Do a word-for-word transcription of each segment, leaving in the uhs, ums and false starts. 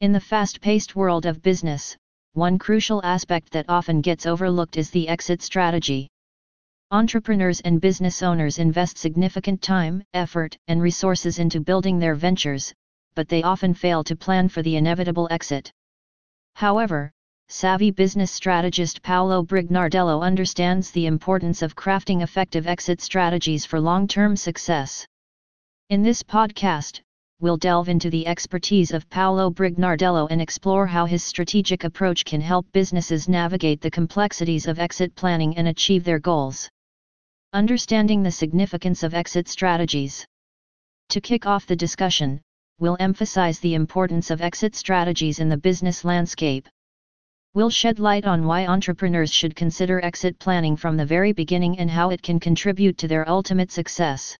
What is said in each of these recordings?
In the fast-paced world of business, one crucial aspect that often gets overlooked is the exit strategy. Entrepreneurs and business owners invest significant time, effort, and resources into building their ventures, but they often fail to plan for the inevitable exit. However, savvy business strategist Paolo Brignardello understands the importance of crafting effective exit strategies for long-term success. In this podcast, we'll delve into the expertise of Paolo Brignardello and explore how his strategic approach can help businesses navigate the complexities of exit planning and achieve their goals. Understanding the significance of exit strategies. To kick off the discussion, we'll emphasize the importance of exit strategies in the business landscape. We'll shed light on why entrepreneurs should consider exit planning from the very beginning and how it can contribute to their ultimate success.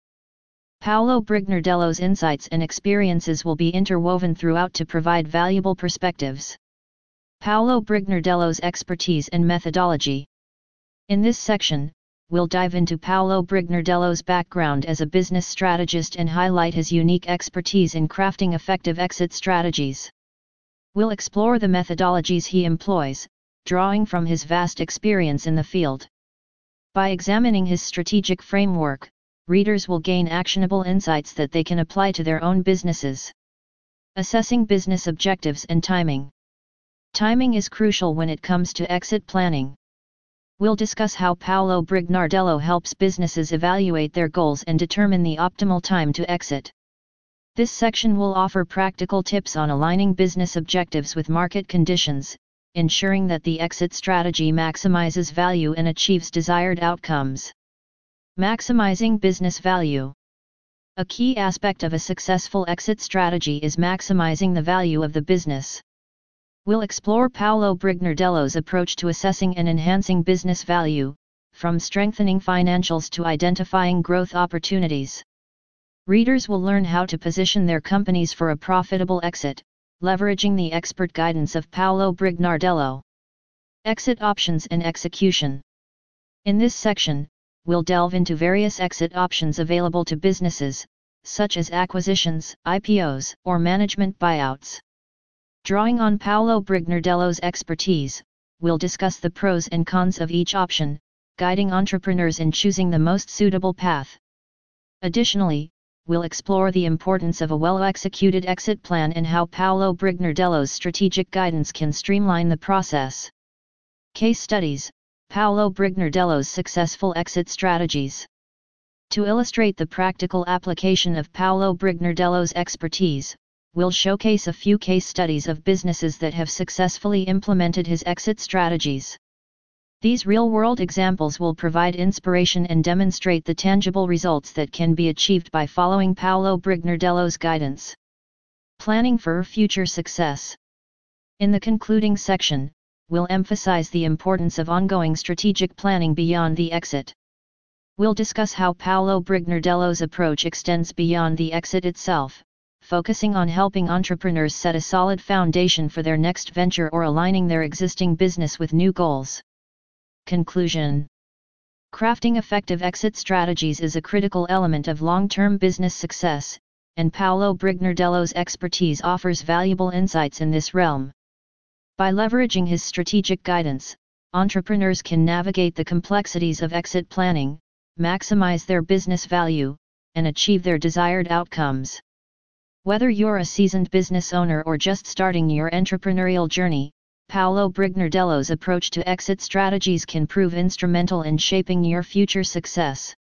Paolo Brignardello's insights and experiences will be interwoven throughout to provide valuable perspectives. Paolo Brignardello's expertise and methodology. In this section, we'll dive into Paolo Brignardello's background as a business strategist and highlight his unique expertise in crafting effective exit strategies. We'll explore the methodologies he employs, drawing from his vast experience in the field. By examining his strategic framework, readers will gain actionable insights that they can apply to their own businesses. Assessing business objectives and timing. Timing is crucial when it comes to exit planning. We'll discuss how Paolo Brignardello helps businesses evaluate their goals and determine the optimal time to exit. This section will offer practical tips on aligning business objectives with market conditions, ensuring that the exit strategy maximizes value and achieves desired outcomes. Maximizing business value. A key aspect of a successful exit strategy is maximizing the value of the business. We'll explore Paolo Brignardello's approach to assessing and enhancing business value, from strengthening financials to identifying growth opportunities. Readers will learn how to position their companies for a profitable exit, leveraging the expert guidance of Paolo Brignardello. Exit options and execution. In this section, we'll delve into various exit options available to businesses, such as acquisitions, I P Os, or management buyouts. Drawing on Paolo Brignardello's expertise, we'll discuss the pros and cons of each option, guiding entrepreneurs in choosing the most suitable path. Additionally, we'll explore the importance of a well-executed exit plan and how Paolo Brignardello's strategic guidance can streamline the process. Case studies: Paolo Brignardello's successful exit strategies. To illustrate the practical application of Paolo Brignardello's expertise, we'll showcase a few case studies of businesses that have successfully implemented his exit strategies. These real-world examples will provide inspiration and demonstrate the tangible results that can be achieved by following Paolo Brignardello's guidance. Planning for future success. In the concluding section, we'll emphasize the importance of ongoing strategic planning beyond the exit. We'll discuss how Paolo Brignardello's approach extends beyond the exit itself, focusing on helping entrepreneurs set a solid foundation for their next venture or aligning their existing business with new goals. Conclusion. Crafting effective exit strategies is a critical element of long-term business success, and Paolo Brignardello's expertise offers valuable insights in this realm. By leveraging his strategic guidance, entrepreneurs can navigate the complexities of exit planning, maximize their business value, and achieve their desired outcomes. Whether you're a seasoned business owner or just starting your entrepreneurial journey, Paolo Brignardello's approach to exit strategies can prove instrumental in shaping your future success.